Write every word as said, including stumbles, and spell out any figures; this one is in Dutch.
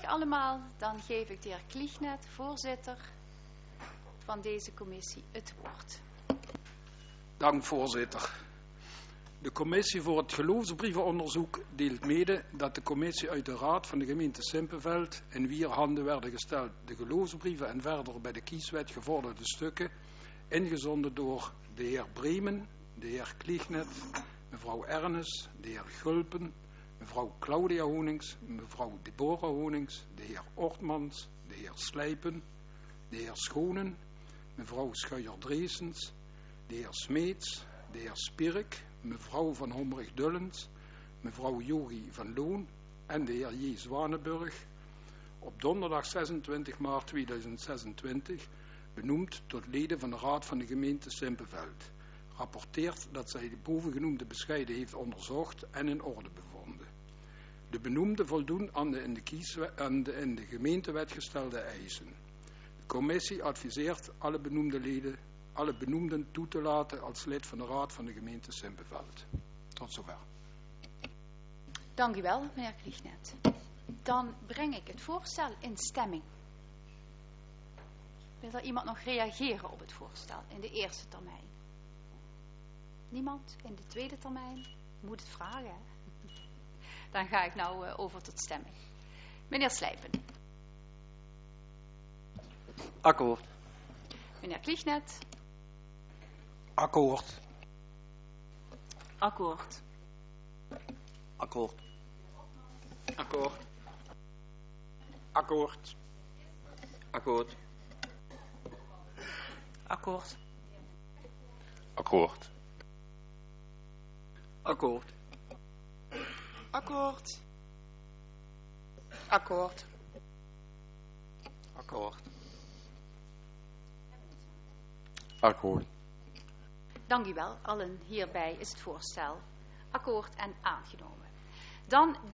allemaal. Dan geef ik de heer Kliegnet, voorzitter van deze commissie, het woord. Dank, voorzitter. De commissie voor het geloofsbrievenonderzoek deelt mede dat de commissie uit de raad van de gemeente Simpelveld in wier handen werden gesteld de geloofsbrieven en verder bij de kieswet gevorderde stukken, ingezonden door de heer Bremen, de heer Kliegnet, mevrouw Ernest, de heer Gulpen, mevrouw Claudia Honings, mevrouw Deborah Honings, de heer Ortmans, de heer Slijpen, de heer Schonen, mevrouw Schuijer-Dreesens, de heer Smeets, de heer Spierik, mevrouw van Hommerig-Dullens, mevrouw Jogi van Loon en de heer J. Zwanenburg op donderdag zesentwintig maart tweeduizend zesentwintig benoemd tot leden van de Raad van de gemeente Simpelveld. Rapporteert dat zij de bovengenoemde bescheiden heeft onderzocht en in orde bevonden. De benoemden voldoen aan de in de, kieswet, aan de in de gemeentewet gestelde eisen. De commissie adviseert alle benoemde leden, alle benoemden toe te laten als lid van de Raad van de gemeente Simpelveld. Tot zover. Dank u wel, meneer Kliegnet. Dan breng ik het voorstel in stemming. Wil er iemand nog reageren op het voorstel in de eerste termijn? Niemand? In de tweede termijn? Moet het vragen, hè? Dan ga ik nou uh, over tot stemming. Meneer Slijpen. Akkoord. Meneer Kliegnet. Akkoord. Akkoord. Akkoord. Akkoord. Akkoord. Akkoord. Akkoord. Akkoord. Akkoord. Akkoord. Akkoord. Akkoord. Akkoord. Dank u wel. Allen hierbij is het voorstel akkoord en aangenomen. Dan